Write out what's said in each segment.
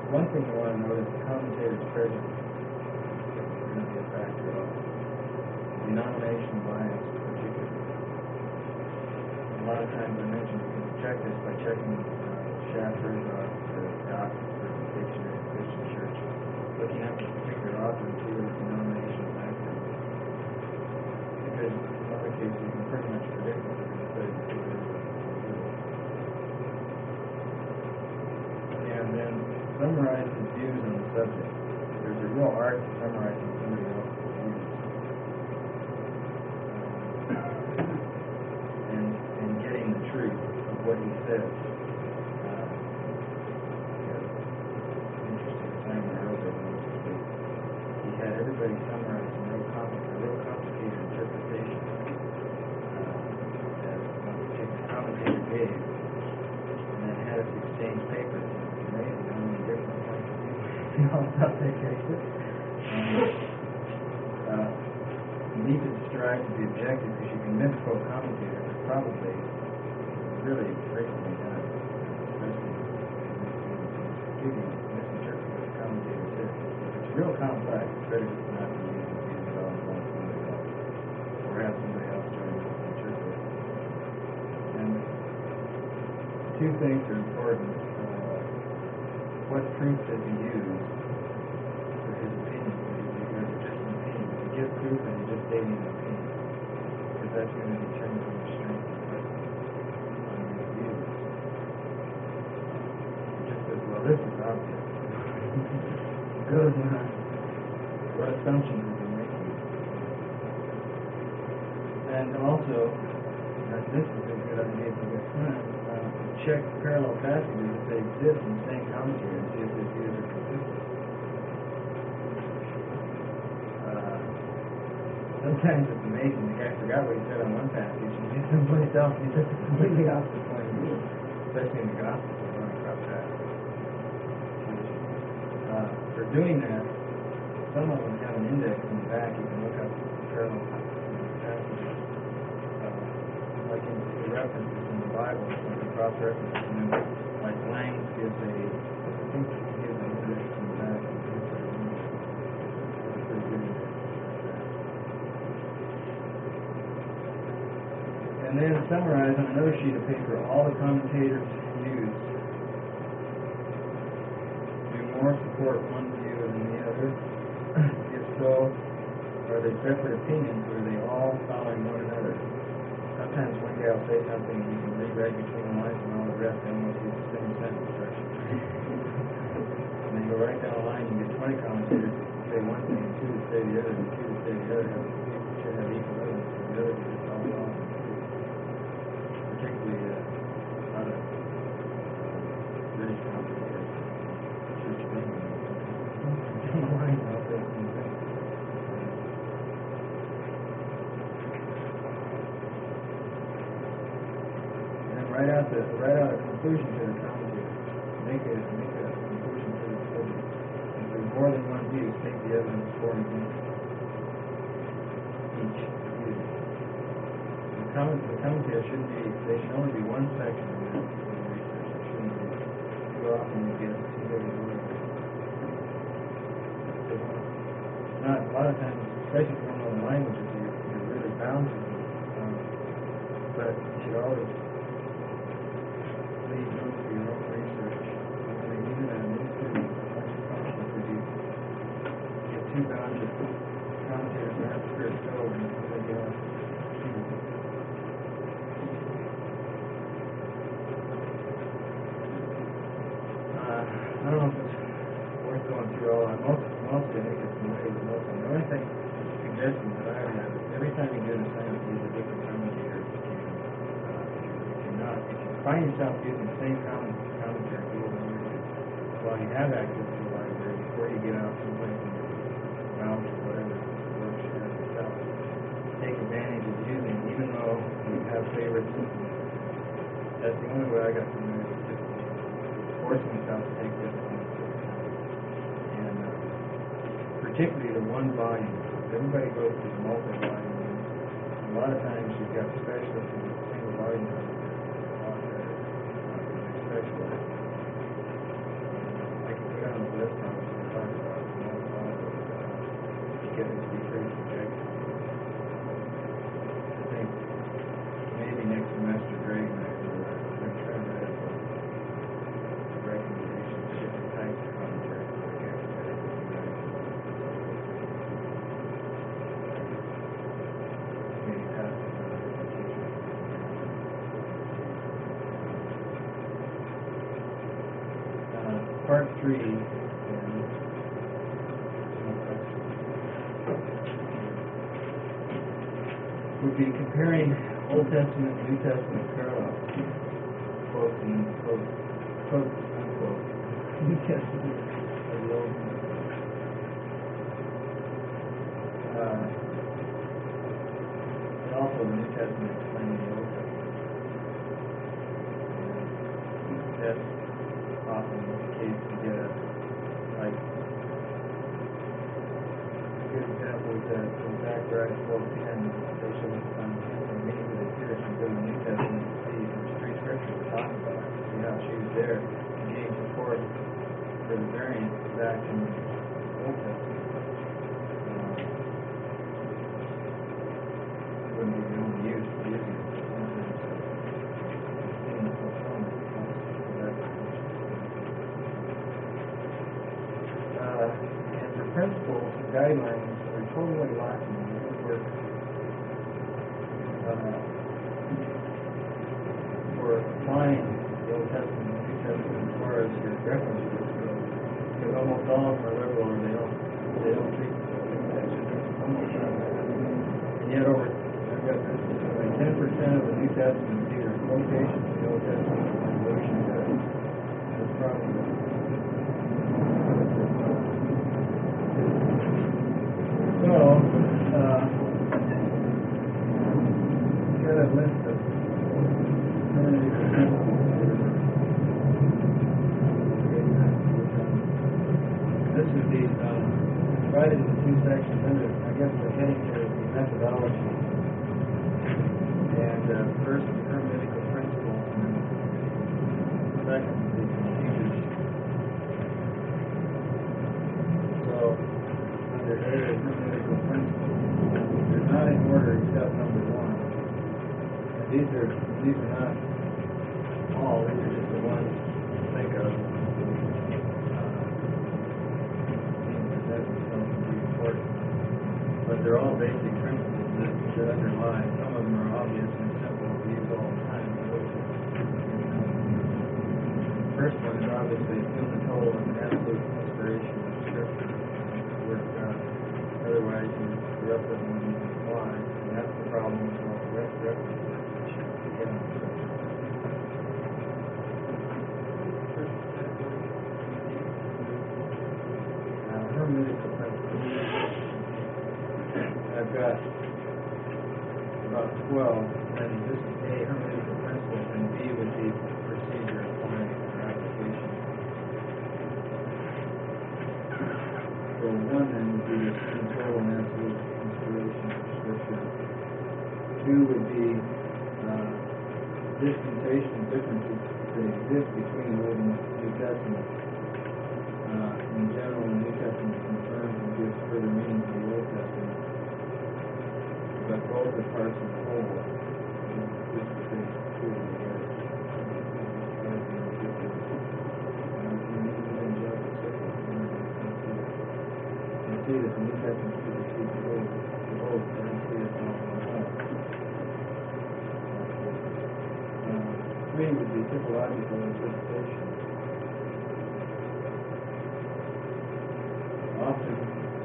one thing you want to note is the commentator's prejudice is going to be a factor of denominational bias, particularly. A lot of times I mentioned you can check this by checking Schaeffer's or Oxford Dictionary of Christian Church, looking up a particular author and see what his denominational background is. Because in other cases you can pretty much predict what they're going to say before they do. And then summarize his views on the subject. There's a real art to summarizing somebody else's views. And getting the truth of what he says. Interesting time I wrote that he had everybody summarize a real complicated interpretation that one particular commentator gave, and then had us exchange papers. Amazing how many different points of view stuff they gave it. You need to strive to be objective because you can misquote commentators. It's probably really frequently done, especially if you misinterpret what the commentator says. If it's real complex, it's better just not to use it at all and somebody else, or have somebody else try to interpret it. And two things are important. What proof does he use for his opinion? Is it just an opinion? If you give proof and you're just stating an opinion, because that's going to determine how much strength you put on your views. It just says, well, this is obvious. It goes on. What assumptions is he making? And also, this is a good idea if you get time, check parallel passages if they exist in the same commentary and see if his views are consistent. Sometimes it's amazing. The guy forgot what he said on one passage and he someplace else and he took a completely opposite point of view, especially in the Gospel. We're going across that. For doing that, some of them have an index in the back. You can look up parallel passages, like in the references in the Bible, like the cross references, and then like Lang gives a, I think he gives an index in the back. It's a pretty good index. And then summarize on another sheet of paper all the commentators' views. Do more support one view than the other? If so, are they separate opinions or are they all following one another? Sometimes one guy will say something and you can read right between the lines and all the rest, they almost use the same sentence structure. And then you go right down the line, you get 20 commentators that say one thing, and two that say the other, and two that say the other. Should have equal evidence, and the other just all wrong. Particularly a lot of British commentators, Church of England, down the line, I'll say the same thing. Write out a conclusion to the commentary. Make a conclusion to the subject. If there's more than one view, take the evidence for and against each view. The commentary shouldn't be. They should only be one section of the research. It shouldn't be too often you get too big a word. Not a lot of times, especially if you don't know the languages, you're really bound to them. But you should always leave room for your own research. I mean, even at an institute, once you function, because you get too bound to commentators that have spirit filled and they get off. I don't know if it's worth going through all. Mostly, I think it's familiar with most of them. The only thing, suggestion that I have is every time you do an assignment, use a different commentator. If you find yourself using the same commentary over and over again, while you have access to the library, before you get out someplace in your house or whatever, workshop yourself, take advantage of using, even though you have favorites. That's the only way I got familiar with it. Forcing myself to take different ones. And particularly the one volume. Everybody goes to the multi-volume. A lot of times you've got specialists in the single volume. I can put on part 3 would be comparing Old Testament and New Testament parallels, quote unquote, New Testament of the Old Testament. And also the New Testament explaining the Old Testament. And that's often the case to get a, like, a good example is that in Zechariah 12:10, they shall look upon him and me with his pierced, and go to the New Testament and see there's 3 scriptures we're talking about. See how she was there giving support for the variant back in the Old Testament. Wouldn't be the only use for using it. Seeing the fulfillment of that. And for principles and guidelines, we're totally lacking in the good work for applying the Old Testament and New Testament as far as your reference books go. Because almost all of them are liberal, or they don't treat the almost none. And yet over 10% of the New Testament is either quotations of the Old Testament or conversion to it. That's probably so, got a list of hermeneutical principles here. This would be divided into 2 sections. Under, I guess the heading here is the methodology. And first, the hermeneutical principles, and then second, the procedures. So, under A, hermeneutical principles, they're not in order except number 1. And these are not all; these are just the ones to think of. That themselves to be important, but they're all basic principles that underlie. Some of them are obvious and simple to use all the time. The first one is obviously total and absolute inspiration of Scripture, the Word of God. Otherwise, the rest of them wouldn't even apply, and that's the problem with all the rest of the get on the subject. Hermeneutical principles. I've got about 12, and this is A, hermeneutical principles, and B would be procedure applying or application. So 1 then would be total and absolute inspiration of Scripture. 2 would be dispensational differences that exist between the Old and New Testament. In general, the New Testament confirms and gives further meaning to the Old Testament, but both are parts of the whole. This is the truth of the Word. You see that the New Testament supersedes the Old, but I see it all on all. 3 would be typological interpretation. Often,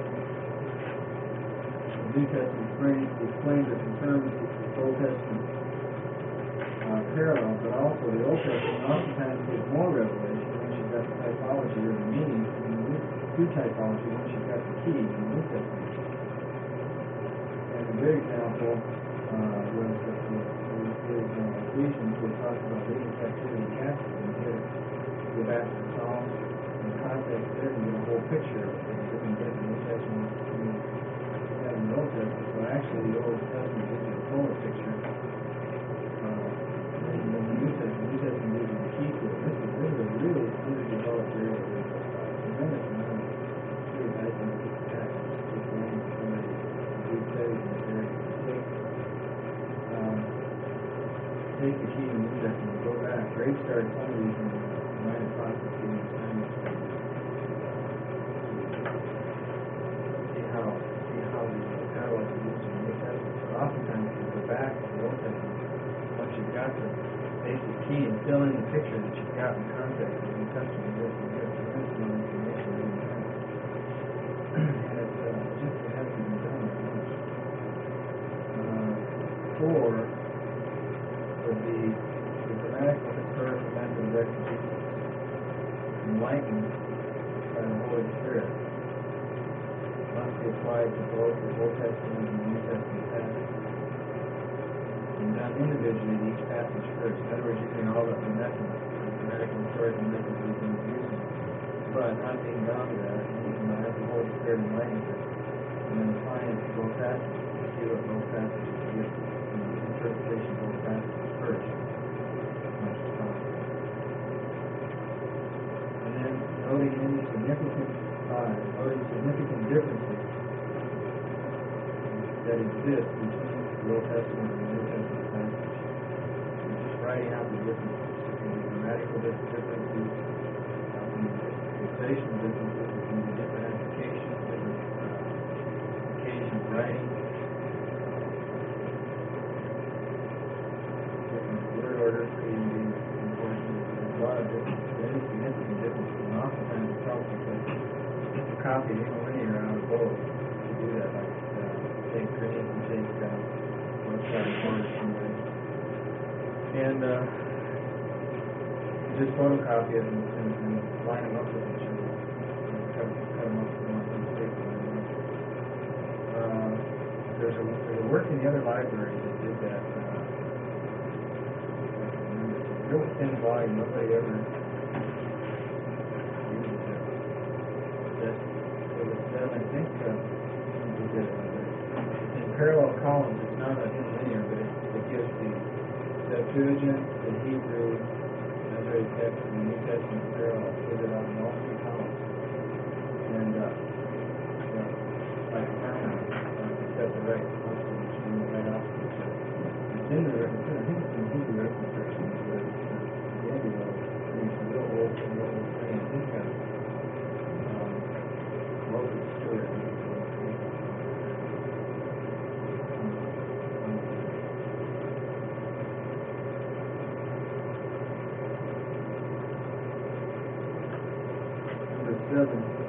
the New Testament explains or confirms the Old Testament parallel, but also the Old Testament oftentimes gives more revelation when she's got the typology or the meaning, and through typology when she's got the key in the New Testament. And a good example was Ephesians, where it talks about leading captivity captive, and you go back to Psalms in the context there, and get a whole picture of it. You can get the New Testament, you have the Old Testament, so actually the Old Testament gives you a fuller picture. And the New Testament gives you the key to it. This is a really underdeveloped area of tremendous amount of truth, I think, to explain to somebody who studies in this area. Take the key to the New Testament, go back. Greg started some of these in the Minor Prophecy and Simon. See how the catalog is used in the New Testament. But oftentimes you go back to the Old Testament once you've got the basic key and fill in the picture that you've got in context of the New Testament. You get a tremendous enlightened by the Holy Spirit. It must be applied to both the Old Testament and the New Testament passages. And done individually in each passage first. In other words, using all the methods, the grammatical and historical methods we've been using. But not being bound to that, you can have the Holy Spirit enlighten it, and then apply it to both passages. See what both passages give, the interpretation of both passages first, as much as possible. And then noting any significant differences that exist between the Old Testament and the New Testament passage. And just writing out the differences. There can be grammatical differences, fixation differences, there can be different applications, different occasion of writing, different word orders could even be important. There's a lot of very significant differences, and oftentimes it's helpful to copy interlinear out of both to do that, like take Greek and take both sides of somebody. And just photocopy it and line them up with each other. Cut them up with one mistake. There's a work in the other library that did that. It's a real thin volume. Nobody ever uses it. It was done, I think, we did it. It's in parallel columns. It's not linear, but it gives the Septuagint, the Hebrew, text in the New Testament parallel, put it out in all three columns. And like a hammer, set the right consonants and the right opposites. It's in the, I think it's in the Hebrew reconstruction, but the Angelo, it's a real old thing. I think Moses Stewart. More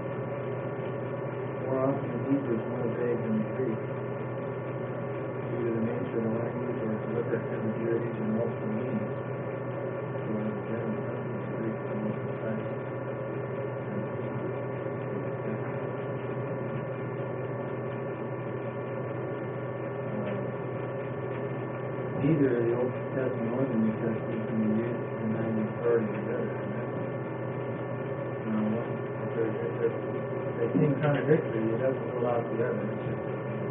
often the Hebrew is more vague than the Greek, due to the nature of the language or deliberate ambiguities and multiple meanings. So in the general sense, the Greek is the most precise. Neither the Old Testament nor the New Testament can be used to deny the authority of the other. If they seem contradictory, it doesn't rule out the other. It's just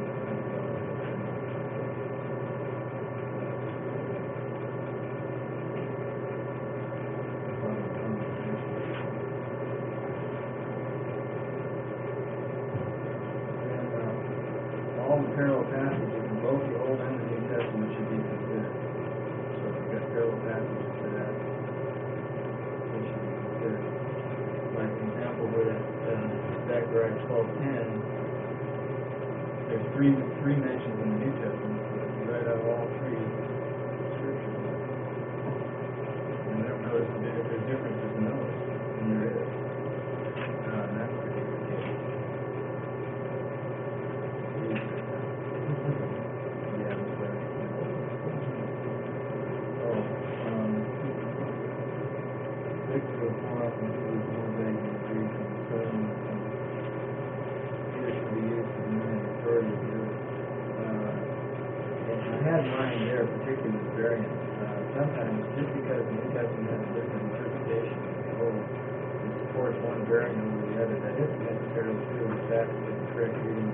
all the parallel passages in both the Old and the New Testament should be considered. So if you've got parallel passages for that, they should be considered. Like an example where that Zechariah 12:10, there's three mentions in the New Testament. So if you write out all three scriptures, and notice if there's differences in those, and there is. In that particular case. Sometimes, just because the New Testament has a different interpretation of the Old, it supports one variant over the other, that isn't necessarily true. It's actually the correct reading.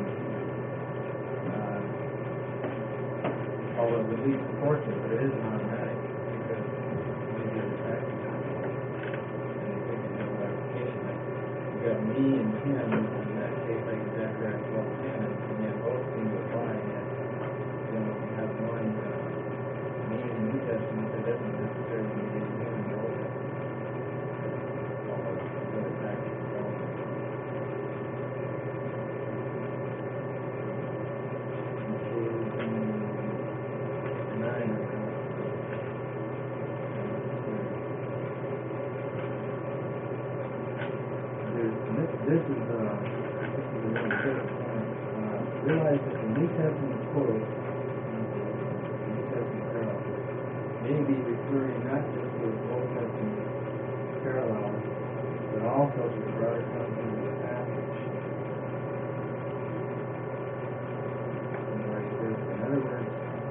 Although it would lead supports it, but it isn't automatic because maybe it's actually not. And they think it's no application. Like, you've got me and him, in that case, like Zechariah 12:10, and yet both seem to apply, and yet, you have one. Me in the New Testament that doesn't necessarily mean him in the Old Testament. Although it's actually wrong. This is a really important point. Realize that the New Testament quote may be referring not just to the Old Testament parallels, but but also to the broader content of the passage. Like this. In other words,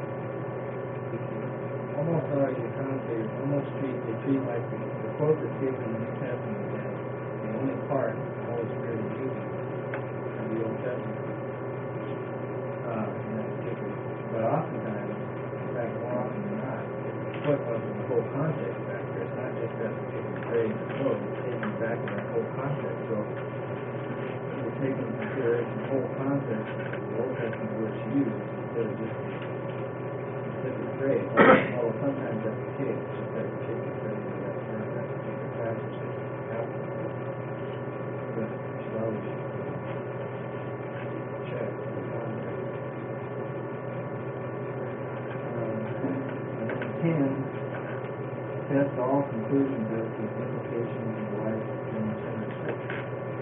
almost all your commentators almost treat like the quote that's given in the New Testament as the only part the Holy Spirit is using of the Old Testament. In that particular. But oftentimes, in fact, more often than not, it's put up in the whole context back there. It's not just that particular phrase or quote, it's taken back in that whole context. So we're taking into consideration the whole context of the Old Testament words used instead of just a specific phrase. Although sometimes that's the case, it's just that particular phrase or that term, that particular passage that happens. But you should always check the context. 10, test all conclusions as to the implications of the life of General Center Scripture.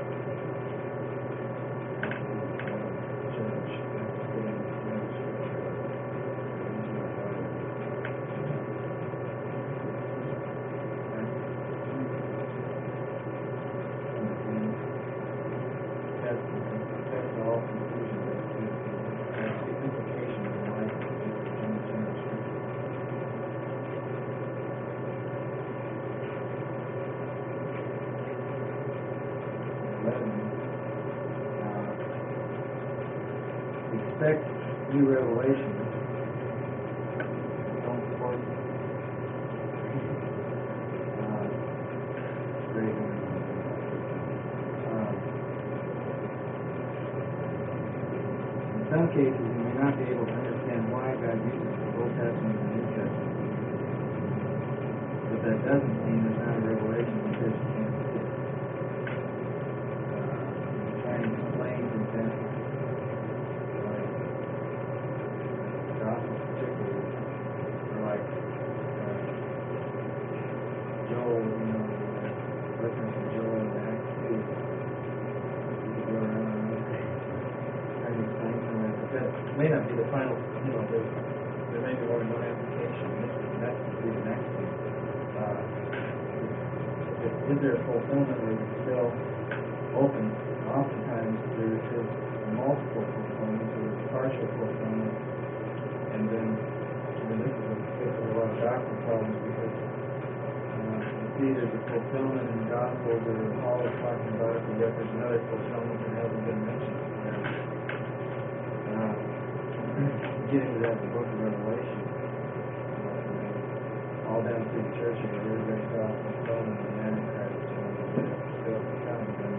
Test all conclusions as to the implications of the life of General Center Scripture. 11, expect new revelations. Don't force it. In some cases, you may not be able to understand why God uses the Old Testament and the New Testament. But that doesn't mean there's not a revelation because you can't see it. Trying to explain, for example, like the Gospel particularly, or like Joel, reference to Joel in Acts 2. You could go around and trying to explain some of that. But that may not be the final, there may be more than one application. That's the next one. Is there a fulfillment or is it still open? Oftentimes there is multiple fulfillments or there's partial fulfillment, and then this is a lot of doctrine problems because you see there's a fulfillment in the Gospels that Paul is talking about it, but yet there's another fulfillment that hasn't been mentioned. Get into that in the book of Revelation. All down through the church, everybody saw fulfillment in the Antichrist, still to come, and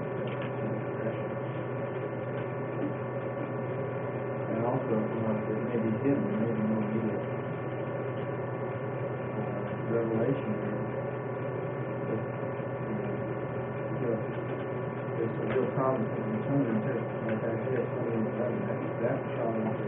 and also, it may be hidden, there may be no immediate revelation there. It's a real problem because in some of the texts, like Isaiah 28:11, that's a problem to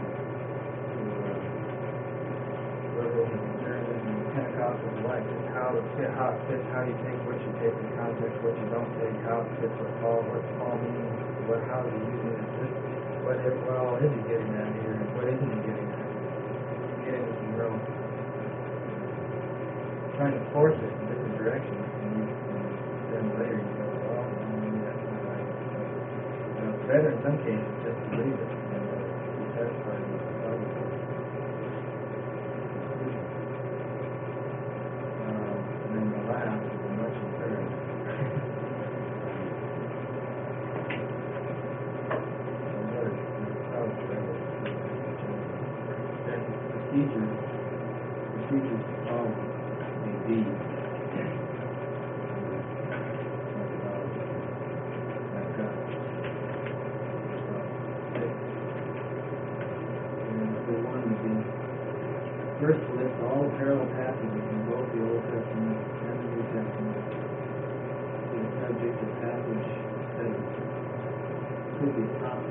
Revelation and Pentecostal life, just how it fits, how you take what you take in context, what you don't take, how it fits what Paul means, how is he using it, what is he getting at here, and what isn't he getting at? Getting some real, trying to force it in different directions, and then later you go, well, maybe that's not right. So, it's better in some cases just to leave it and be satisfied with the problem. And then the last is a much third. Procedures of the deed. First list all the parallel passages in both the Old Testament and the New Testament to the subject of passage study. Could be a topic.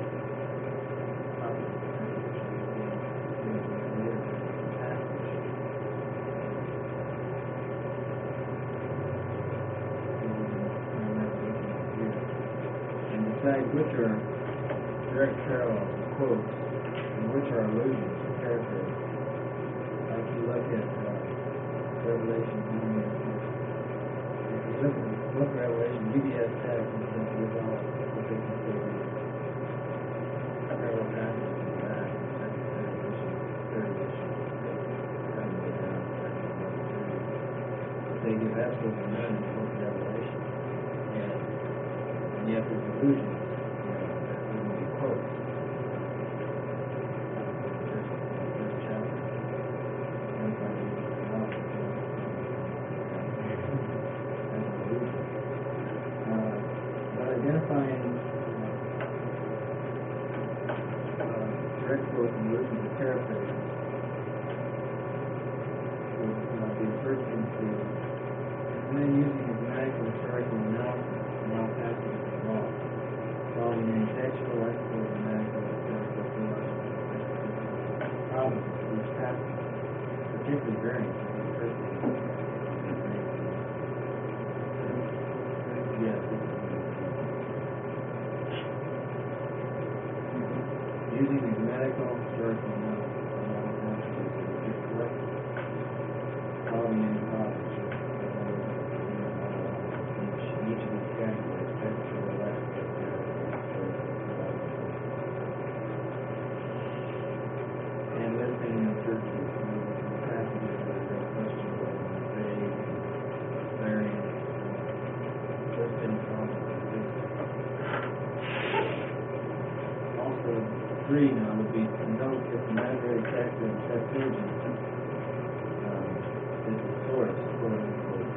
Which are direct parallels, quotes, and which are allusions to paraphrase. Like you look at Revelation 1, if you look at book of Revelation, UBS text, and since it was all what they consider parallel passages in that, second edition, third edition, kind of go down, second edition, third edition. But they give absolutely none in the book of Revelation. And yet there's allusions, that when we quote first chapter, but identifying direct quotes and allusions to paraphrase would be the first thing to do. And then using a grammatical historical analysis of all passages of law, following any textual, lexical, grammatical, historical, theological, problems with each passage, particularly variants, would be the first thing to do. Yes, using the grammatical, historical analysis of all passages would be collected, following any problems each of these categories, textual, lexical, and listing of churches, passages that are questionable, vague, variant, listing problems. Also, 3 now would be to note if the Masoretic text of the Septuagint is the source, quote unquote,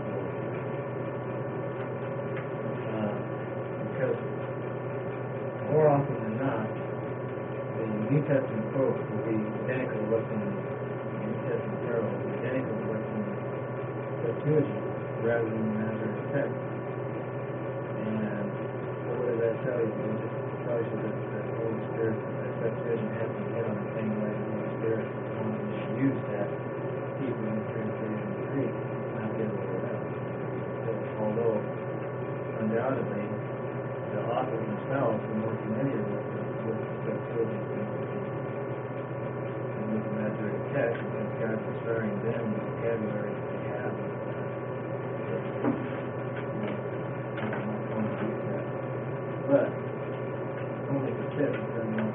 because more often than not, the New Testament quote will be identical to what's in the New Testament parallel, will be identical to what's in the Septuagint rather than the Masoretic text. And so what does that tell you? It just tells you that the Holy Spirit, the Septuagint has been hit on the same way the Holy Spirit wanted to use that Hebrew translation in Greek, not the other way around. So, although undoubtedly the authors themselves are more familiar with the Septuagint than with the Masoretic text, because God's inspiring them the vocabulary that they have. But only for tips, it doesn't mean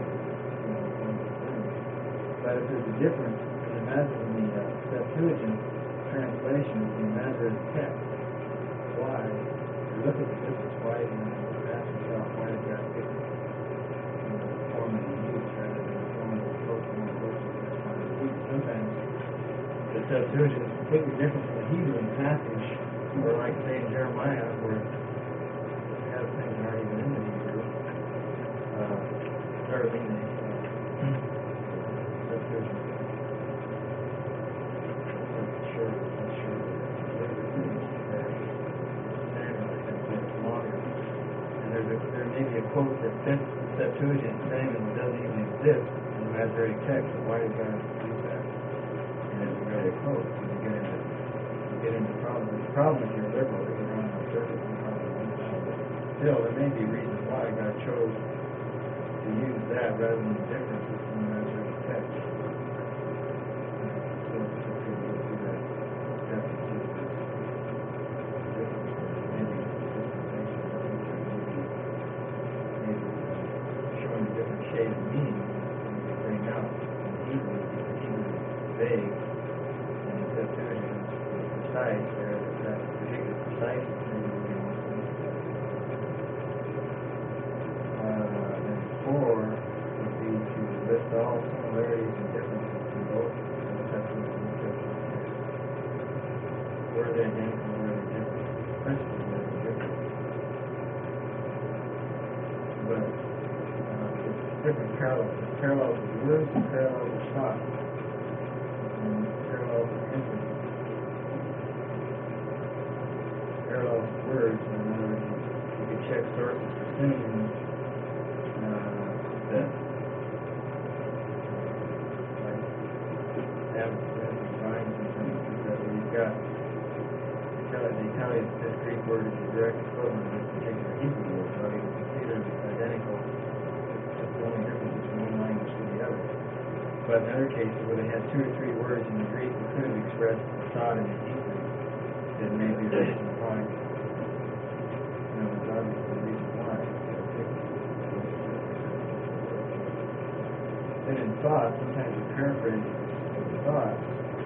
but if there's a difference in the Septuagint translation of the Masoretic text, why? You look at the difference, why you ask yourself, why is that different? The form that you use rather than the form that more closely corresponds to Hebrew. Sometimes the Septuagint is completely different from the Hebrew passage, or like say in Jeremiah, where it has things that aren't even in the Hebrew, or in the Septuagint. There may be a quote that fits the Septuagint saying that doesn't even exist in the Masoretic text, so why does God use that? And it's a really a quote, and you get into problems. The problem if you're liberal, if you're on the surface and probably won't know, but still, there may be reasons why God chose to use that rather than the differences in the Masoretic text. So it's just good to go through that. Shade of meaning you bring out in Hebrew, because Hebrew is vague and the Septuagint is precise. There is that particular preciseness maybe we want to use that. Then 4 would be to list all similarities and differences in both the Septuagint and the Septuagint. Where are they identical, where are they different? Principally, where are they different? But different parallels. There's parallels with words and parallels with thought. And parallels with infinite. Parallels with words, in other words, you could check sources for synonyms that like have rhymes and things like that, where you've got they tell you that this Greek word is the direct equivalent of this particular Hebrew word, so you can consider it identical. The only difference is from one language to the other. But in other cases where they had 2 or 3 words in the Greek that could have expressed the thought in the Hebrew, then maybe the reason why Then in thought, sometimes you paraphrase the thought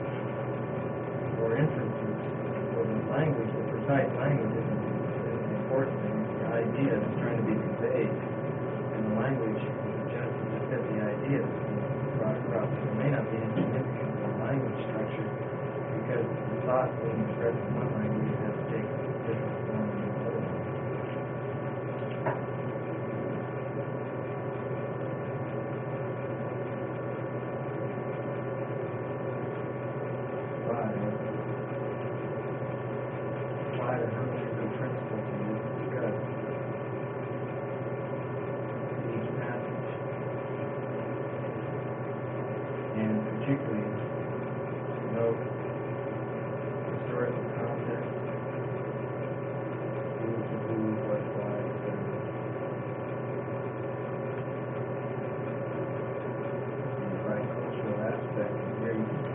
or inferences. So the language, the precise language isn't the important thing. It's the idea that's trying to be conveyed. And the language is just to fit the idea that's being brought across. It may not be any significant in the language structure because the thought being expressed in one language has to take different form in the other one. Apply the hermeneutical principle to this discussed in each passage, and particularly note historical context, who's the who, what, why, etc. And by cultural aspect, here you can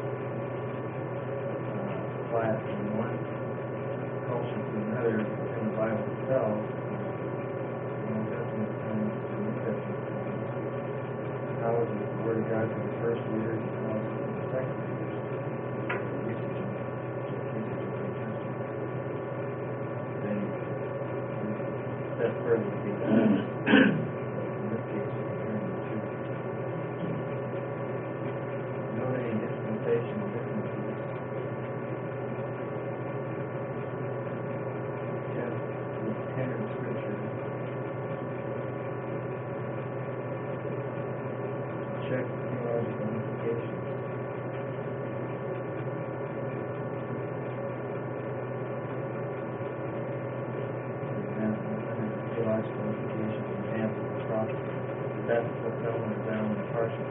apply it from one culture to another within the Bible itself, from Old Testament times to New Testament times. How is it the Word of God for the first readers and how is it for the second readers? Usage of the New Testament. Then step further would be that. In this case, we're comparing the two. Note any dispensational differences. Standard scripture. Check theological implications. Theological implications, examples of prophecy. That's the fulfillment of down and partial.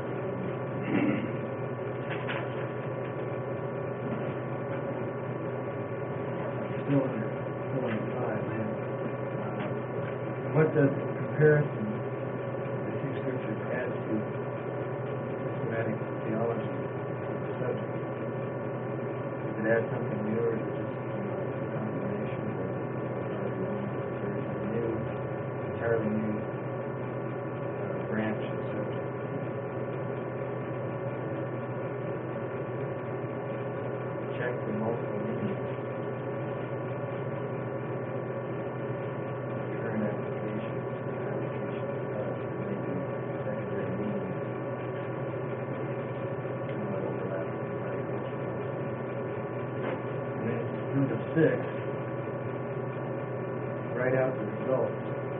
Still under 5, man. What does the comparison of the two scriptures add to systematic theology of the subject? Does it add something new, or is it just a confirmation of there is a new, entirely new branch of the subject? Check the multiple meanings. Number 6, write out the results.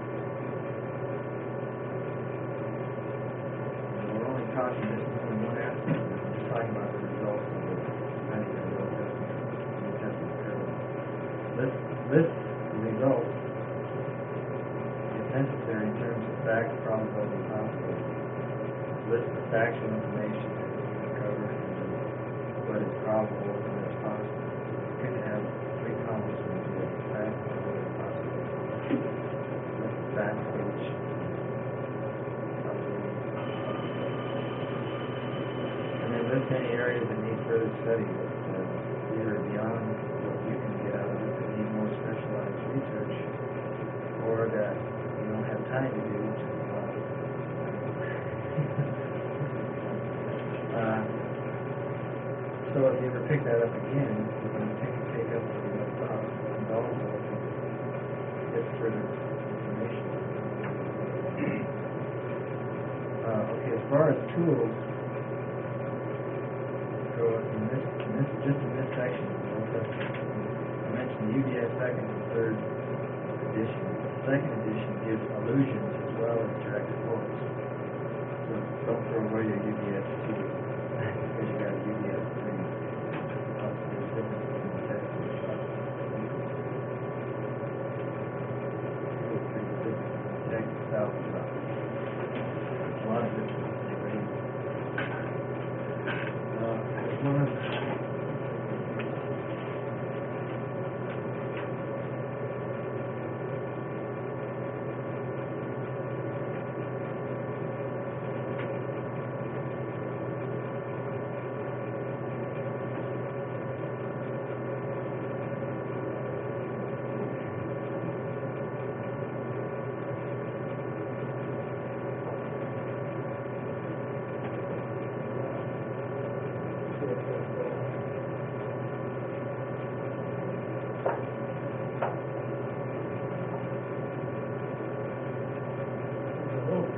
And we're only talking this in one aspect. We're just talking about the results of the study of the Old Testament and New Testament parallel. List the results, if necessary, in terms of facts, probability, and possibility. List the factual information that you uncover and what is probable and what is possible. You can have 3 columns in the fact, probability, and possibility. List the facts for each probability. And then list any areas that need further study that either beyond what you can get out of it that need more specialized research, or that you don't have time to do, which is a lot. So if you ever pick that up again, you're going to take up where you left off, and also get further information. Okay, as far as tools go, just in this section, I mentioned the UBS second and third edition. The second edition gives allusions as well as direct quotes. So don't throw away your UBS 2 because you got a UBS 3. There's differences in the text. 2 or 3 differences in the text itself. A lot of differences. There's one of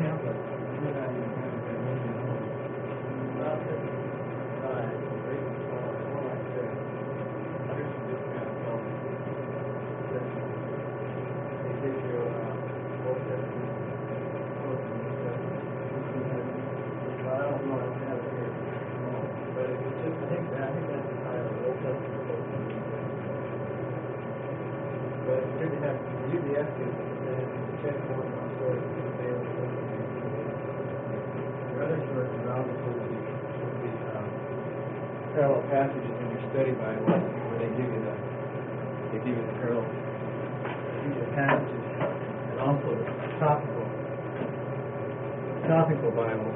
pamphlet. You're not even going to get it in home. Well, this is great for more like this. Others just kind of tell that they give you Old Testament, Old and New Testament. Well, I don't know, I don't have it here. But it's just, I think that's the title, Old Testament, Old and New Testament. But it's good to have, usually ask you, and check more on sources available. The other sources obviously would be parallel passages in your study Bible where they give you the parallel passages, and also the topical Bible.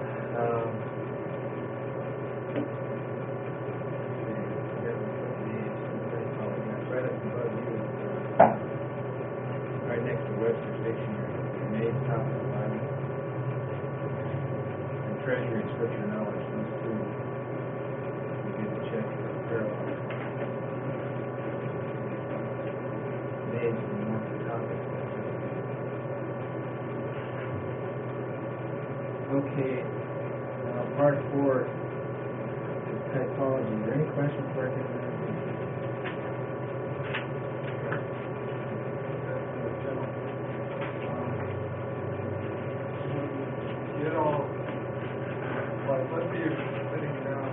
Right up above you, right next to Webster's Dictionary, the main topical Bible, and Treasury and Scripture Knowledge. Those two you get to check for parallel. Names and more for topics. Okay, now part 4 is typology. Is there any questions for us? You know, like, let's say you're sitting down,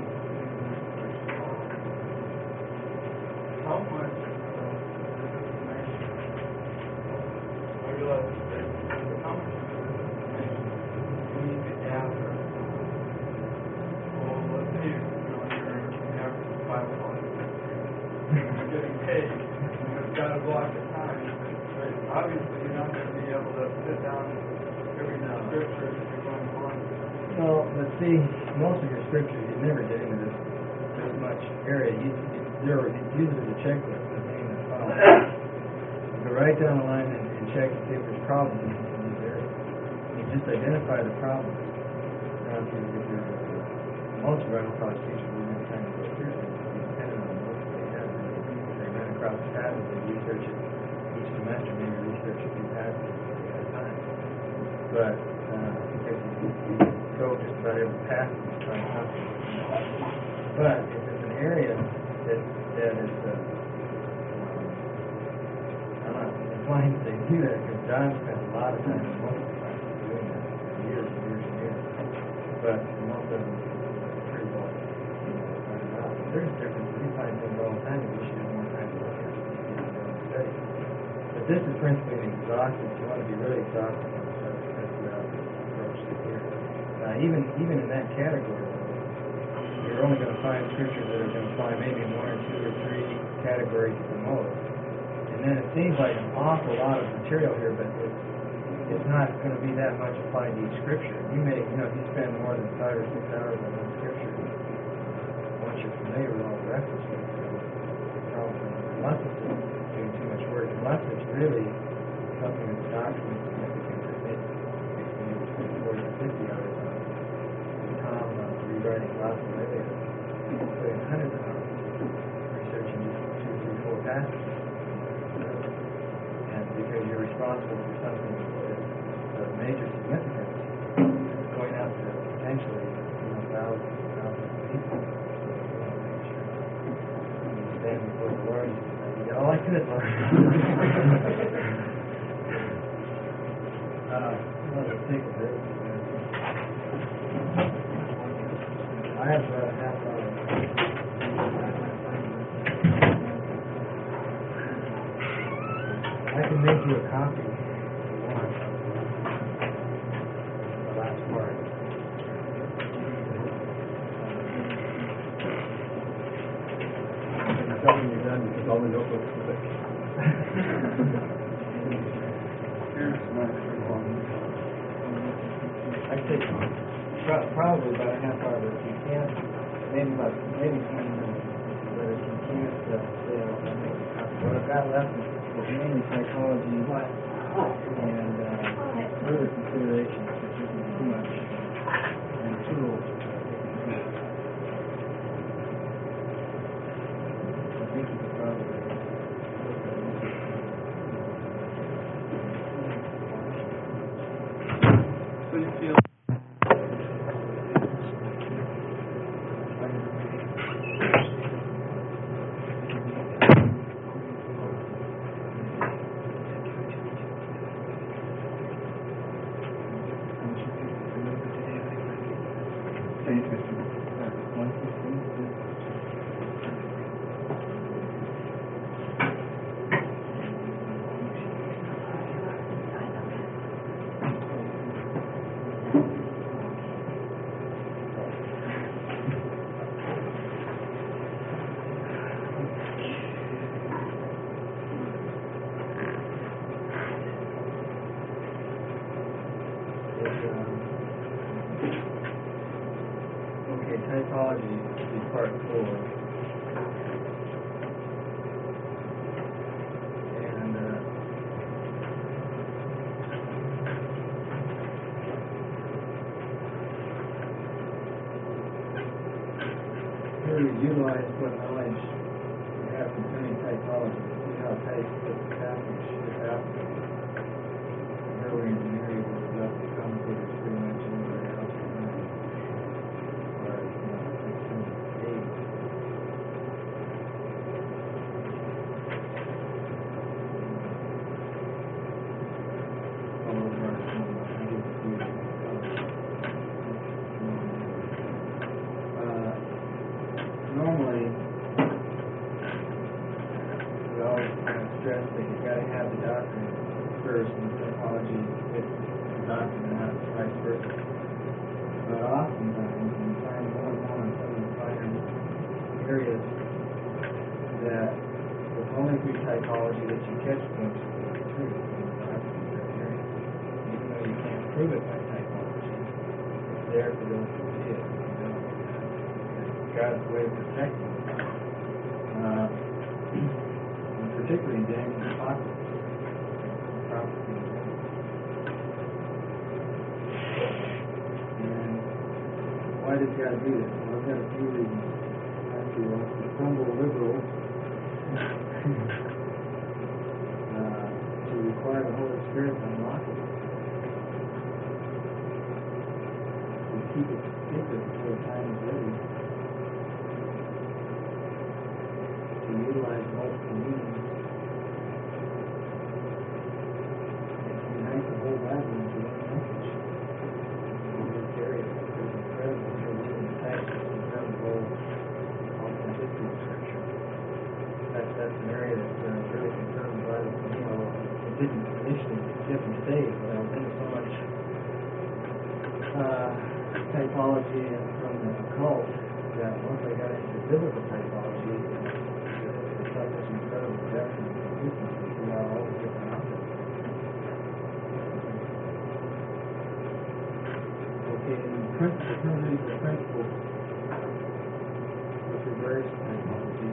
how much this information, I realize that how much of this information you need to gather? Well, let's say you're an average Bible audience, you're getting paid, and you've got a block of time. Obviously, you're not going to be able to sit down every scripture that you're going on. Well, let's see, most of your scriptures, you never get into this much area. You use it as a checklist, the name and follow. You go right down the line and check and see if there's problems in these areas. You just identify the problems. Now, if you're most Bible college teachers will have time to go through it. Depending on what they have, they run across the passage, they research it each semester, maybe research a few passages at a time. But because you go just about every passage to find something. But if it's an area that is, I'm not implying that they do that, because John spent a lot of time in most of the time doing that, years and years and years. But most of them pretty well find out. There's differences. We find things all the time that we should have more time to look at and study. But this is principally an exhaustive. You want to be really exhaustive on the subject. That's the approach to here. Even in that category, you're only going to find scriptures that are going to apply maybe 1 or 2 or 3 categories at the most. And then it seems like an awful lot of material here, but it's not going to be that much applied to each scripture. You may, if you spend more than 5 or 6 hours on one scripture, once you're familiar with all the references, unless it's doing too much work, unless it's really something that's doctrinally significant, that makes maybe spend 40 or 50 hours on it. Tom rewriting lots of ideas, putting hundreds of hours researching just 2, 3, 4 passages. And because you're responsible for something of major significance, it's going out to potentially thousands and thousands of people. You stand before the Lord and say, "You did all I could, Lord." Let's take a break. I have about a half hour. I can make you a copy if you want. The last part. And tell me you're done because all the notebooks are thick. Here's my one. I take probably about a half hour, but if you can't, maybe 20 minutes. But if you can't, stay out and make a copy. What I've got left is mainly psychology and further considerations, which isn't too much, and tools. I think you could probably look at So you feel page, Mr. 116. Okay, typology is part 4. And here we utilize what knowledge we have concerning typology. See how type fits the passage is applicable. Earlier in the area where we left the commentators pretty much anywhere else. Normally, we always stress that you've got to have the doctrine first, and the typology fits the doctrine and not vice versa. But oftentimes, and you find more and more in some of the finer areas, that it's only through typology that you catch glimpses of the truth in the doctrine of that area. Even though you can't prove it by typology, it's there for those who see it. God's way of protecting and particularly in Daniel's apocalypse, prophecy. And why does God do this? Well, I've got a few reasons. Actually, well, to stumble liberals to require the Holy Spirit to unlock it, to keep it secret until the time is ready. Utilize multiple meanings and to unite the whole Bible into one message. In this area, there's incredible reading text in terms of authenticity of Scripture. That's an area that's really confirmed by the it didn't initially get me saved, but I was into so much typology and from the occult that once I got into biblical typology, this incredible depth and consistency throughout all the different options. Okay, and the principles with regards to typology.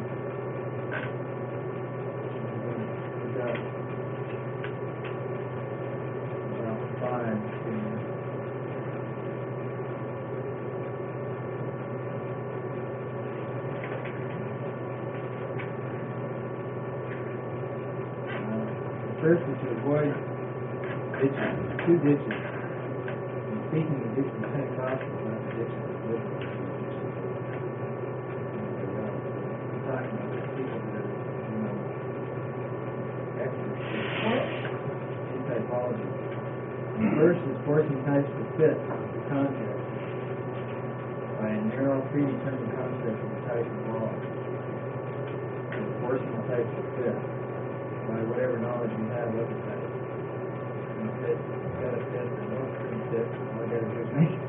We've got about 5 here. First is to avoid ditches, 2 ditches. And speaking of ditches, Pentecostals, not the ditches of liberals. I'm talking about the people that are, experts in typology. And first is forcing types to fit the context by a narrow, predetermined concept of the type of law. And forcing the types to fit by whatever knowledge you have of the type. And if it's got to fit or don't fit, all I got to do is make it.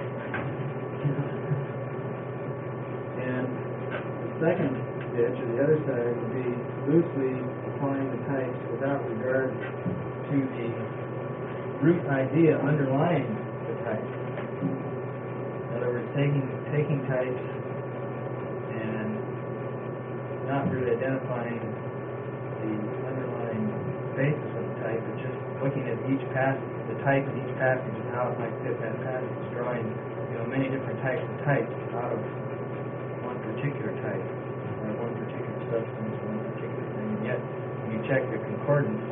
And the second ditch, or the other side, would be loosely applying the types without regard to the root idea underlying the type. In other words, taking types and not really identifying the underlying basis of the type, but just looking at each passage, the type in each passage and how it might fit that passage, drawing many different types of types out of one particular type, or one particular substance, one particular thing. And yet, when you check the concordance,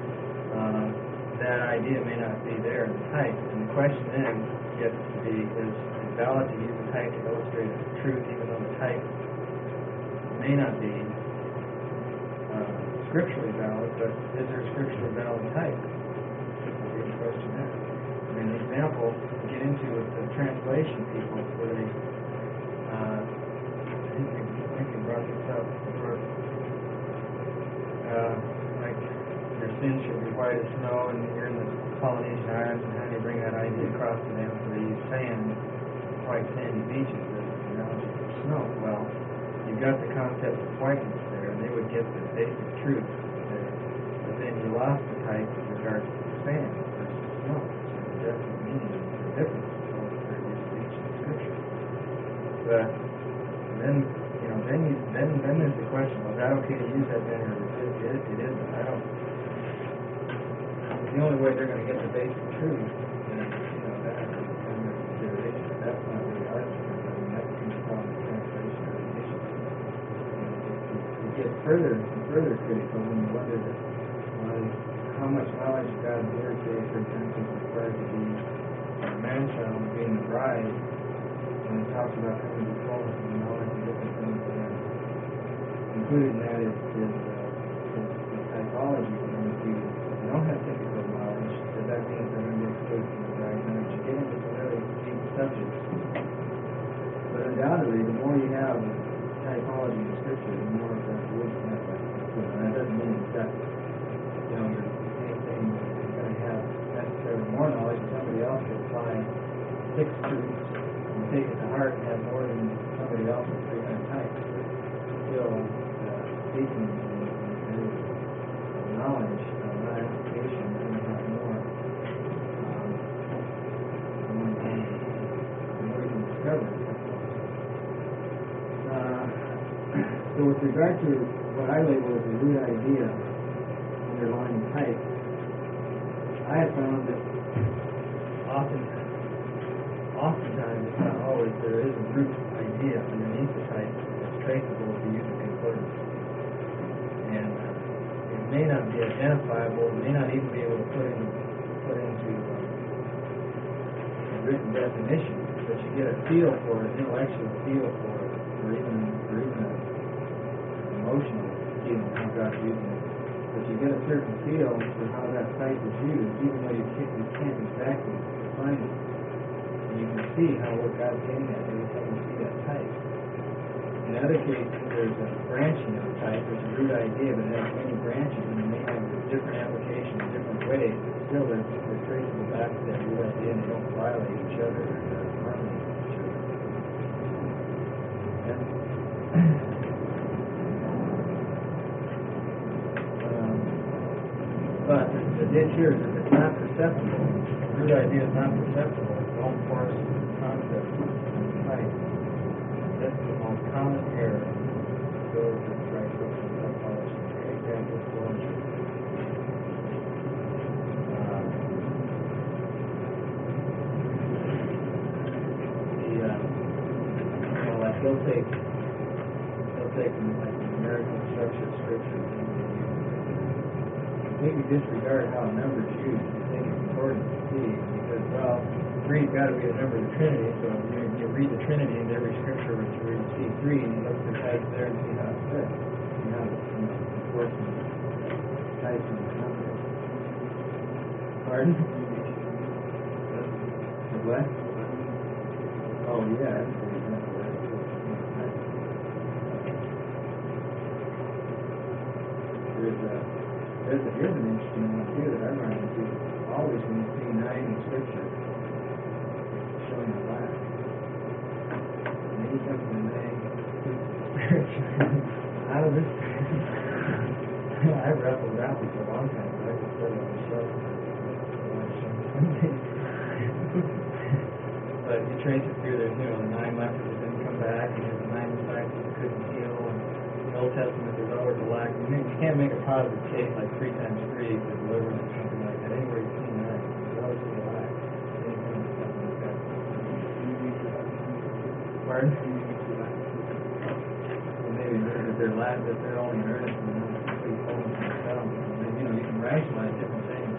that idea may not be there in the type. And the question then gets to be, is it valid to use the type to illustrate the truth, even though the type may not be scripturally valid, but is there a scripturally valid type? That's a good question there. And an example to get into with the translation people, where they, I think they brought this up before, like your sins should be white as snow, and you're in the Polynesian Islands, and how do you bring that idea across to them? So they use sand, white sandy beaches as an analogy for snow. Well, you've got the concept of whiteness there, and they would get the basic truth there. But then you lost the type with regards to sand versus snow. So the definite meaning is the difference of both previous speech and scripture. But then, then there's the question: well, is that okay to use that then, or it isn't? I don't. The only way they're going to get the basic truth is, that has to be under consideration. That's not really our truth. I mean, that's the problem with translation or edition. You get further critical when you wonder how much knowledge of God's Word, say, for example, is required to be a man-child being the bride, when it talks about coming to fullness of knowledge and different things like that. Included in that is typology. And if you don't have typical knowledge, that means they're going to be excluded from the bride. And if you get into some really deep subjects, but undoubtedly, the more you have typology in Scripture, the more of that would have that. And that doesn't mean you've got, anything you're going to have necessarily more knowledge, and somebody else could apply 6 truths and take it to heart and have more than somebody else with 300 types. But still, speaking in knowledge, not application, you're going to have more. The more you can discover. So with regard to what I label as the root idea underlying type, I have found that oftentimes, if not always, there is a root idea underneath the type that's traceable with the use of concordance. And it may not be identifiable, it may not even be able to put into a written definition, but you get a feel for it, an intellectual feel for it, or even an emotional feeling how God's using it. But you get a certain feel for how that type is used, even though you can't exactly define it. And you can see how what God's getting at every time you see that type. In other cases, there's a branching of a type, there's a root idea, but it has many branches, and it may have different applications in different ways, but still they're traceable back to that root idea, and they don't violate each other or harmony with each other. But the ditch here is if it's not perceptible, the root idea is not perceptible, don't force the concept of type. That's the most common error that goes with right books and typology. Examples for like they'll take like the numerical structure of Scripture and completely disregard how a number is used. I think it's important to see because, well, 3's got to be a number of the Trinity, so you read the Trinity in every Scripture where you see 3 and you look for types there and see how it fits. See how it's enforcement types in the context. Pardon? The what? Oh, yeah, that's a good example. Here's an interesting one too that I run into. Always when you see 9 in Scripture, it's showing a lack. And then you come to the 9 out of this. I wrestled that one for a long time, but I just put it on the shelf. But you trace it through, there's the 9 lepers that didn't come back, and there's the 9 disciples that couldn't heal, and the Old Testament there's always a lack. You can't make a positive case like 3 times 3 for deliverance or something like that. Anywhere you see 9, there's always a lack. Anything or something like that. Pardon? Well, maybe that they're only in earnest and not complete fullness in themselves. You can rationalize different things.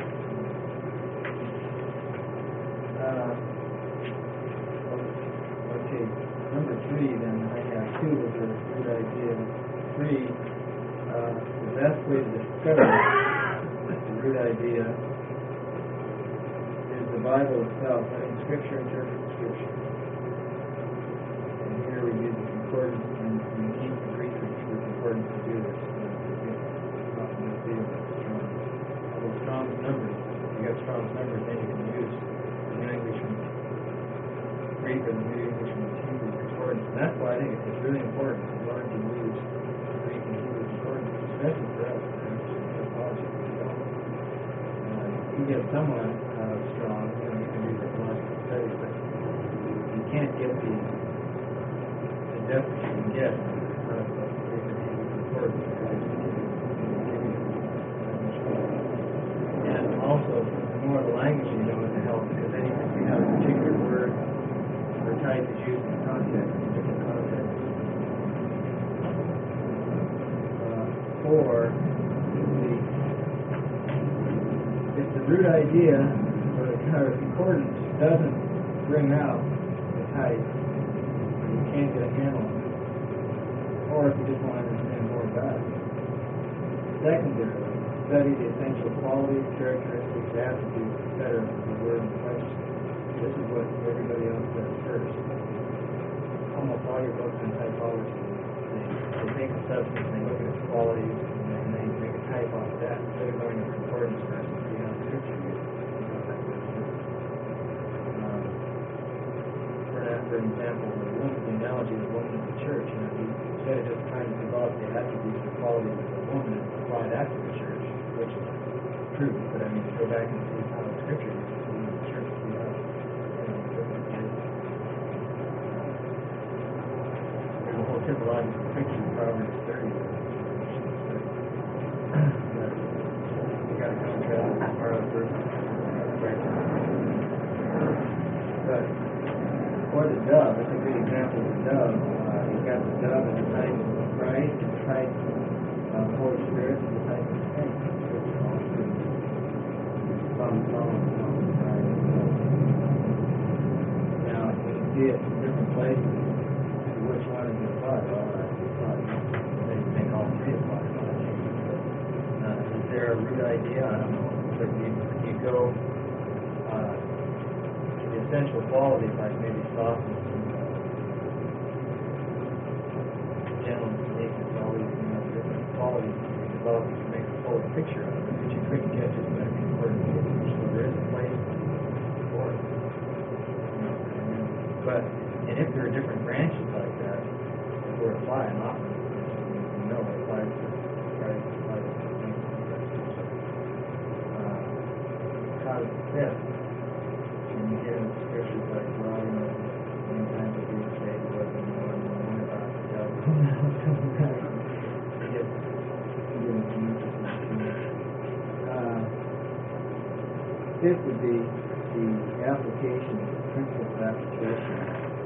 Okay, number 3 then, I have 2 with the root idea. 3, the best way to discover the root idea is the Bible itself, letting Scripture interpret Scripture. And here we use the concordance, and we need the Greek or Hebrew concordance to do this. Not in the field of Strong's. Although Strong's numbers, if you got Strong's numbers, then you can use the New English and Greek or the New English and Hebrew concordance. And that's why I think it's really important to learn to use the Greek and Hebrew concordance, especially for us. You get somewhat strong, you can do theological studies, but you can't get the depth that you can get out of the Greek and Hebrew concordance. And also, the more the language you know, it helps, because then you can see how a particular word or type is used in context, in different contexts. Or if the root idea or the concordance doesn't bring out the type, you can't get a handle on it, or if you just want to understand more about it. Secondarily, study the essential qualities, characteristics, attributes, etc. of the word in question. This is what everybody else does first. Almost all your books on typology, they take a substance, they look at its qualities, and they make a type off of that instead of going to concordance first. For example, the woman's analogy of the woman in the church, instead of just trying to develop the attributes or qualities of the woman and apply that to the church, which is true, but I mean, go back and see how the Scripture uses the woman in the church, see how, there's a whole typological picture in Proverbs 30. But you got to contrast with part of the verse. But or the dove, that's a good example of the dove. You've got the dove as a type of Christ, as a type of the Holy Spirit, as a type of the saints. Now, you can see it in different places. Which one is applied? They all three apply. Is there a root idea? I don't know. But you go essential qualities like maybe softness, gentleness, meekness, all these different qualities you develop to make a fuller picture of it, which you couldn't get just by concordance. So there is a place for it. But and if there are different branches like that, if we're applying often, it applies to Christ, applies to things. How does it fit? You get into scriptures like, well, many times you do say it wasn't one about the devil. You get into fifth would be the application, principle of application.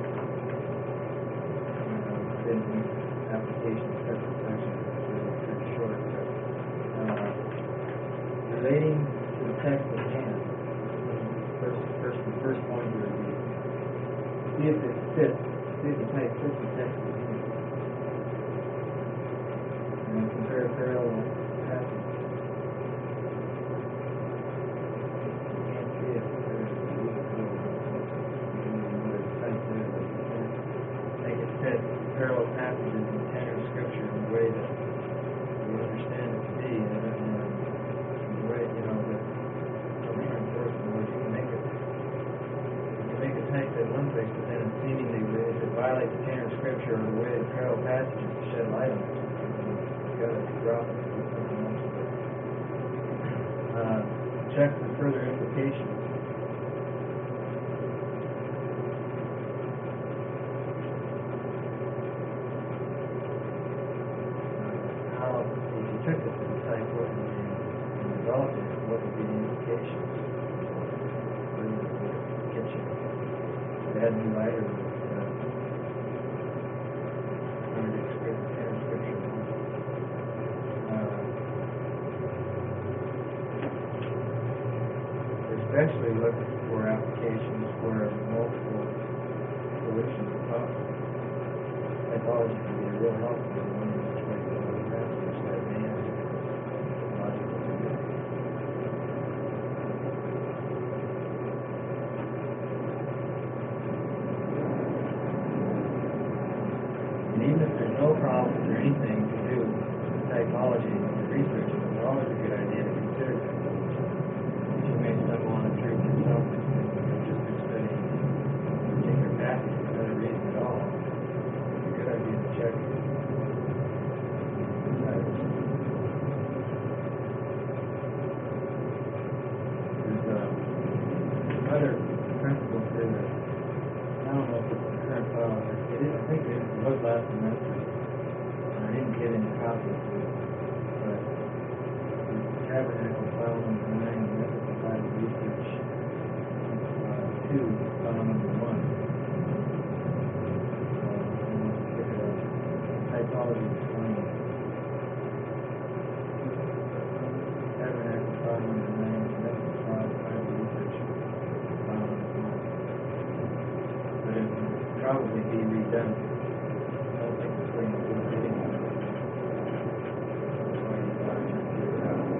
Then the application is separate sections, it's pretty short. But, relating to the text at hand. The first point here would be see if it fits, see if the type fits the text at hand. And compare parallel passages. You can't see it, there's a little code. You can even know the type there, but you can't make it fit parallel passages in tenor of Scripture in the way that you understand it to be, and the way, that I'm trying to force the word, you can make it type at one place, but then seemingly if it violates the tenor of Scripture or the way the parallel passages to shed light on it, you've got to drop it and do something else. Check for further implications. How, if you took this as a type, what would be, and developed it, what would be the implications? Where would it get you? Add new light or contradict Scripture. Especially look for applications where multiple solutions are possible. Typology can be real helpful in one of these ways of looking at it, that may have logical significance. no problems or anything to do with typology and research, it's always a good idea to consider typology. Because you may stumble on a truth yourself that you've just been studying a particular passage for no other reason at all. It's a good idea to check it. Other principles here that I don't know if it's the current file. It is, I think it was last semester. I didn't get any copies of it, but the Tabernacle file number 9 and Ethical Bible Research 2, file number 1. Look at typology explained. Tabernacle file number 9 and Ethical Bible Research. But it would probably be redone. I don't think it's going to do it anymore. That's why you got to figure it out.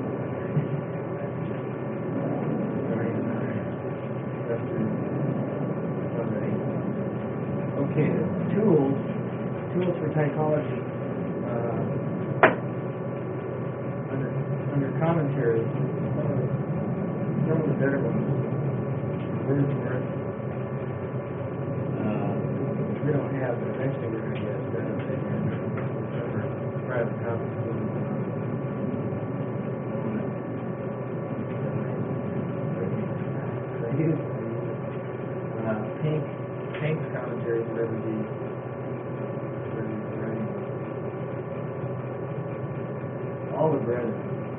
Okay, the tools for typology. Under commentaries, some of the better ones. Wordsworth, which we don't have, but eventually we're going to get that up there. Remember, private copies. Pink's commentaries are ever the writing. All the brethren,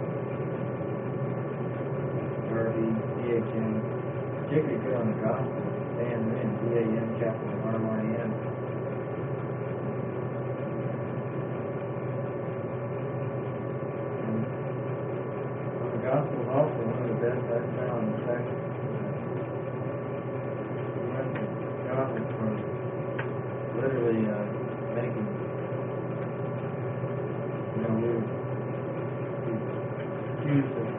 Darby, D.H.M., particularly good on the gospel, Dan Wynn, D-A-N, capital R-Y-N. And on the gospel is also one of the best I've found. In fact, God was from literally making, we were accused of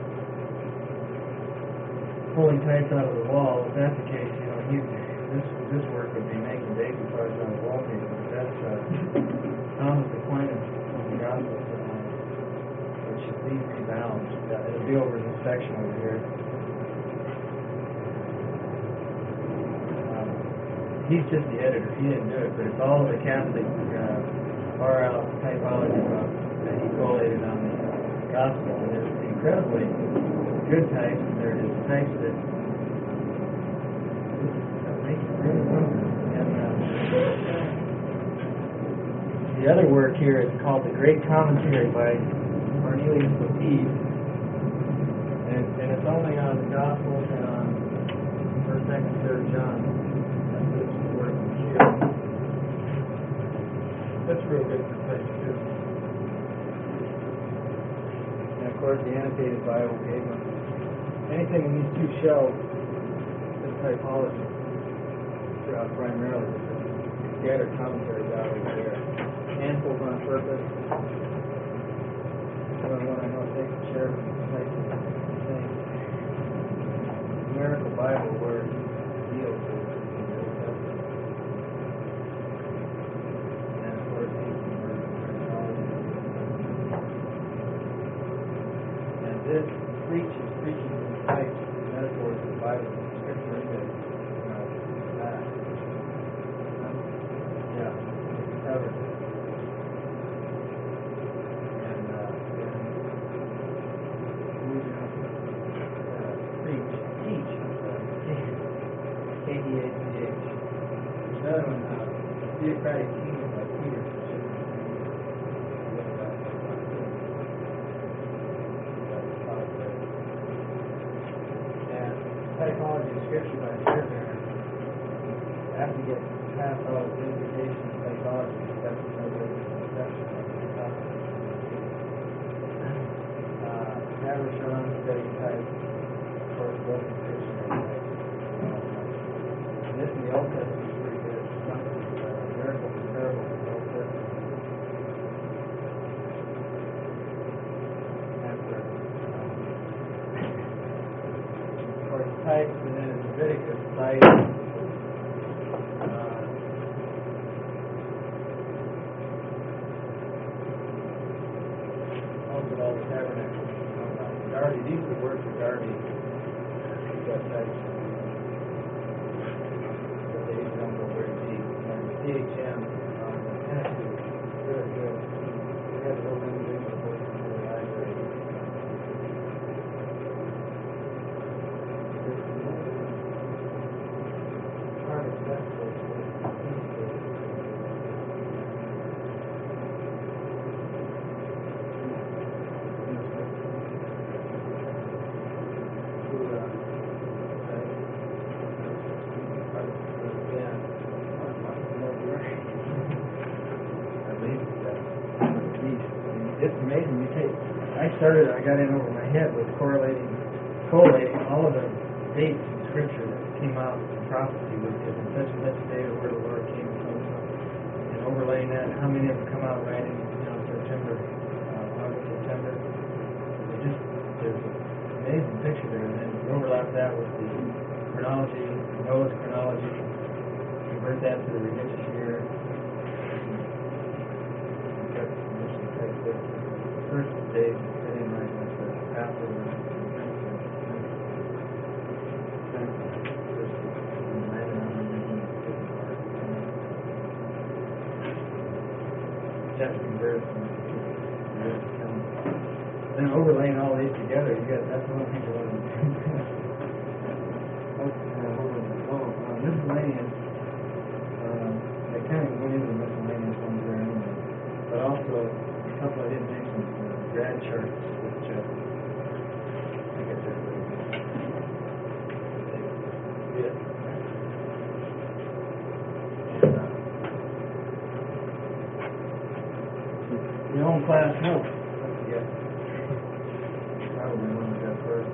pulling types out of the wall. If that's the case, this work would be making baby parts out of wallpaper. But that's Thomas Aquinas from the Gospel, which these rebounds. It'll be over in this section over here. He's just the editor. He didn't do it, but it's all the Catholic far out typology books that he collated on the Gospel. And there's incredibly good types, and there is types that make it really something. And the other work here is called The Great Commentary by Cornelius Lapide, and it's only on the Gospels and on 1st, 2nd, 3rd John. That's this work here. That's real good for type too. And of course, the annotated Bible gave them. Anything in these two shelves is typology, primarily. Scattered commentaries out over there. Handfuls on purpose. One I know takes a chair from the place of the thing. Numerical Bible where it deals with the Old Testament. And of course, these are terminology. And this preaching types and metaphors of the Bible and Scripture into that. Yeah, it's covered. And then moving on to teach, K-D-A-C-H. Another one, Theocratic Kingdom by Peter. Typology of Scripture by Fairbairn. After you get past all the implications of typology, that's another conception of typology. Habershon, study type, of course, both in dictionary type. And this in the Old Testament is pretty good. Some of the miracles and parables in the Old Testament. Types, and then in Leviticus, types, THM, Tennessee was really good. We had a little individual working in the library. Harvard Festival was It's amazing. I got in over my head with collating all of the dates in Scripture that came out in prophecy with it in such and such a day where the Lord came and overlaying that, how many of them come out right in September, August, September. There's an amazing picture there, and then you overlap that with the chronology, Noah's chronology, convert that to the religious year. First day sitting right with the Passover then overlaying all these together, that's one thing I want to do. Miscellaneous, they kind of went into the miscellaneous ones there anyway, but also a couple I didn't mention. Grad charts, which I guess everybody did. And your own class notes. Don't forget. Probably one of that first.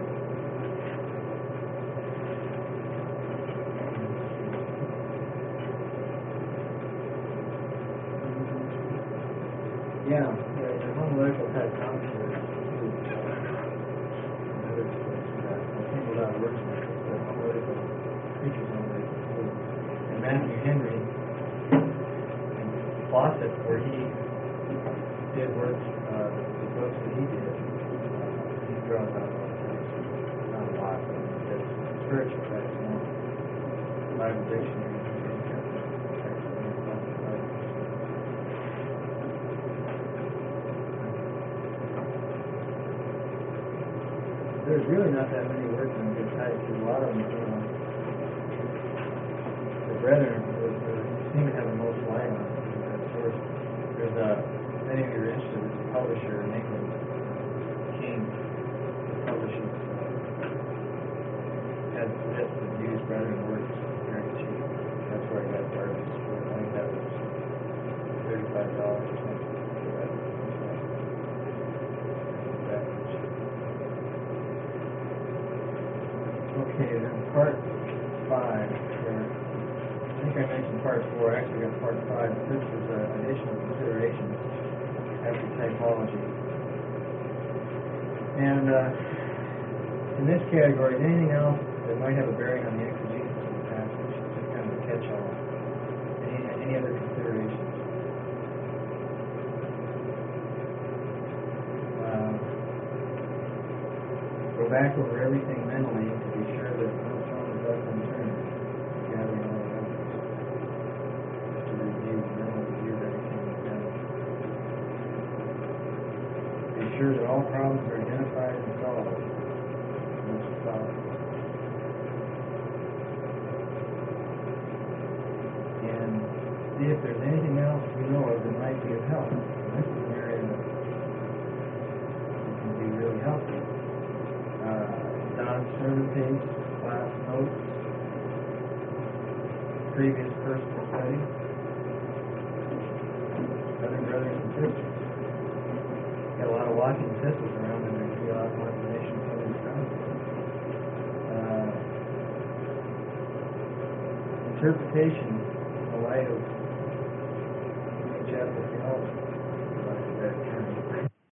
Yeah. Homiletical type commentary too. Another place that I think a lot of works with the homiletical preachers homiletical too. And Matthew Henry and Fawcett, where he did works, the books that he did, he draws out all the things. Not a lot, but it's spiritual type more. Bible dictionary. There's really not that many words in good type. A lot of them, the brethren seem to have the most light on that source. There's many of you are interested in a publisher in England, King, publishes, has lists of used brethren works very cheap. That's where I got started. I think that was $35 or something. Okay, then part 5. I think I mentioned part 4. I actually got part 5. This is additional considerations after typology. And in this category, anything else that might have a bearing on the exegesis of the passage, just kind of a catch-all. Any other considerations? Go back over everything mentally to be sure that no stone is left unturned. Gathering all the evidence. Just to review everything together. Be sure that all problems are identified and solved. Most solved. And see if there's anything else we know of that might be of help. This is an area that can be really helpful. Don's sermon page, class notes, previous personal study, other brothers and sisters. Got a lot of walking epistles around, and there can be a lot more information coming from. Interpretation in the light of chapter theology. I like that term.